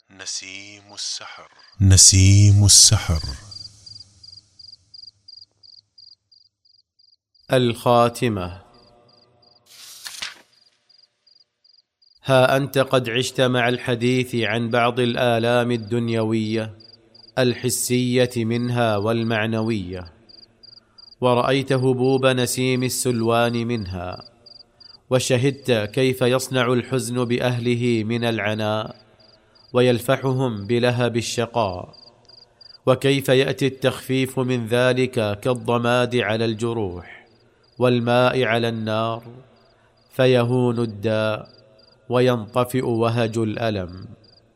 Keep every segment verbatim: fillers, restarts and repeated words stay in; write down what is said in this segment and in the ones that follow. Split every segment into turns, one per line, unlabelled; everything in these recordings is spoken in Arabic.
نسيم السحر. نسيم السحر.
الخاتمة. ها أنت قد عشت مع الحديث عن بعض الآلام الدنيوية الحسية منها والمعنوية، ورأيت هبوب نسيم السلوان منها، وشهدت كيف يصنع الحزن بأهله من العناء ويلفحهم بلهب الشقاء، وكيف يأتي التخفيف من ذلك كالضماد على الجروح والماء على النار، فيهون الداء وينطفئ وهج الألم.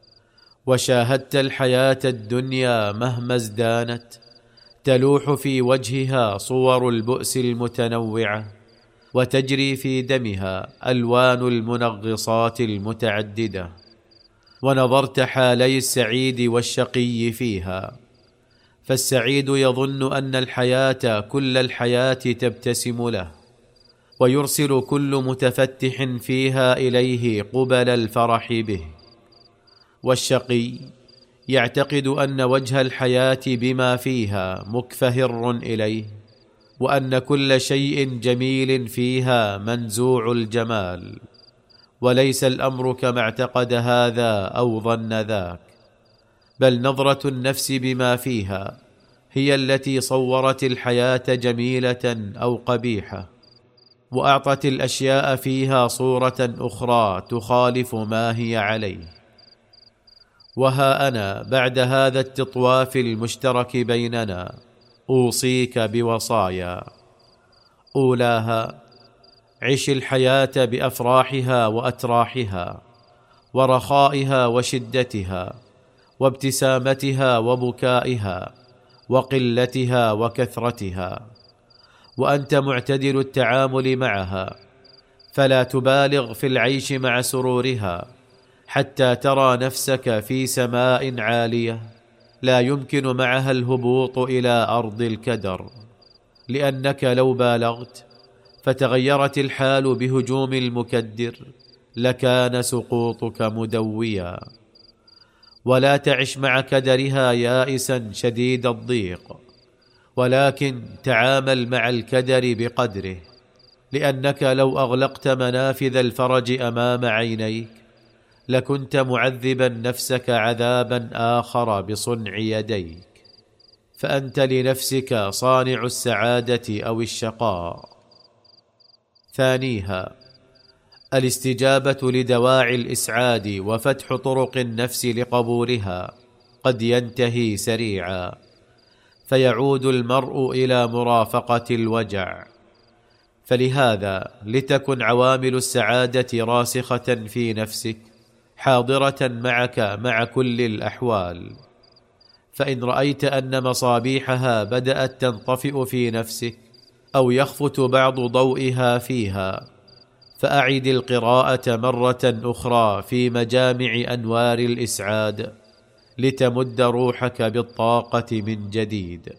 وشاهدت الحياة الدنيا مهما ازدانت تلوح في وجهها صور البؤس المتنوعة، وتجري في دمها ألوان المنغصات المتعددة، ونظرت حالي السعيد والشقي فيها، فالسعيد يظن أن الحياة كل الحياة تبتسم له، ويرسل كل متفتح فيها إليه قبل الفرح به، والشقي يعتقد أن وجه الحياة بما فيها مكفهر إليه، وأن كل شيء جميل فيها منزوع الجمال، وليس الأمر كما اعتقد هذا أو ظن ذاك، بل نظرة النفس بما فيها هي التي صورت الحياة جميلة أو قبيحة، وأعطت الأشياء فيها صورة أخرى تخالف ما هي عليه. وها أنا بعد هذا التطواف المشترك بيننا أوصيك بوصايا: أولاها، عش الحياة بأفراحها وأتراحها، ورخائها وشدتها، وابتسامتها وبكائها، وقلتها وكثرتها، وأنت معتدل التعامل معها، فلا تبالغ في العيش مع سرورها حتى ترى نفسك في سماء عالية لا يمكن معها الهبوط إلى أرض الكدر، لأنك لو بالغت فتغيرت الحال بهجوم المكدر لكان سقوطك مدويا. ولا تعش مع كدرها يائسا شديد الضيق، ولكن تعامل مع الكدر بقدره، لأنك لو أغلقت منافذ الفرج أمام عينيك لكنت معذبا نفسك عذابا آخر بصنع يديك، فأنت لنفسك صانع السعادة أو الشقاء. ثانيها، الاستجابة لدواعي الإسعاد وفتح طرق النفس لقبولها قد ينتهي سريعا، فيعود المرء إلى مرافقة الوجع. فلهذا لتكن عوامل السعادة راسخة في نفسك حاضرة معك مع كل الأحوال، فإن رأيت أن مصابيحها بدأت تنطفئ في نفسك أو يخفت بعض ضوئها فيها، فأعد القراءة مرة أخرى في مجامع أنوار الإسعاد لتمد روحك بالطاقة من جديد.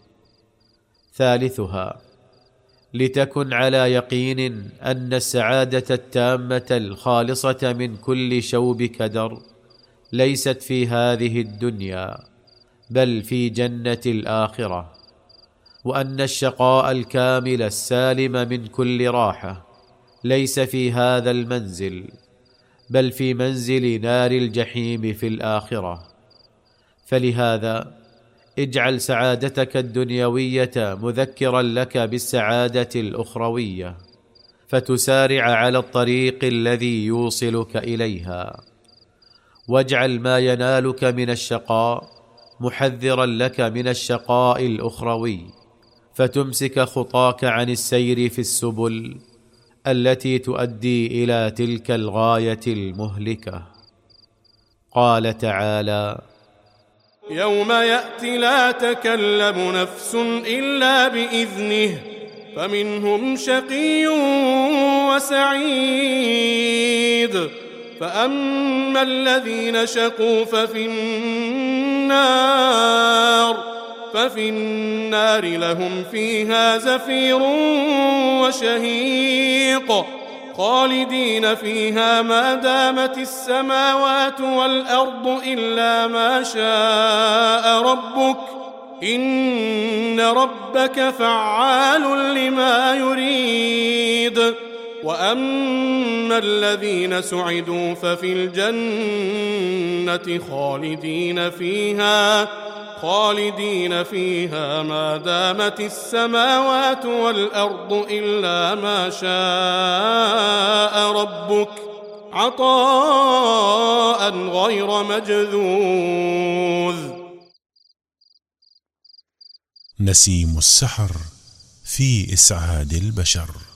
ثالثها، لتكن على يقين أن السعادة التامة الخالصة من كل شوب كدر ليست في هذه الدنيا بل في جنة الآخرة، وأن الشقاء الكامل السالم من كل راحة ليس في هذا المنزل بل في منزل نار الجحيم في الآخرة. فلهذا اجعل سعادتك الدنيوية مذكرا لك بالسعادة الأخروية، فتسارع على الطريق الذي يوصلك إليها، واجعل ما ينالك من الشقاء محذرا لك من الشقاء الأخروي، فتمسك خطاك عن السير في السبل التي تؤدي إلى تلك الغاية المهلكة. قال تعالى:
يوم يأتي لا تكلم نفس إلا بإذنه فمنهم شقي وسعيد، فأما الذين شقوا ففي النار ففي النار لهم فيها زفير وشهيق، خالدين فيها ما دامت السماوات والأرض إلا ما شاء ربك إن ربك فعال لما يريد. وأما الذين سعدوا ففي الجنة خالدين فيها خالدين فيها ما دامت السماوات والأرض إلا ما شاء ربك عطاء غير مجذوذ.
نسيم السحر في إسعاد البشر.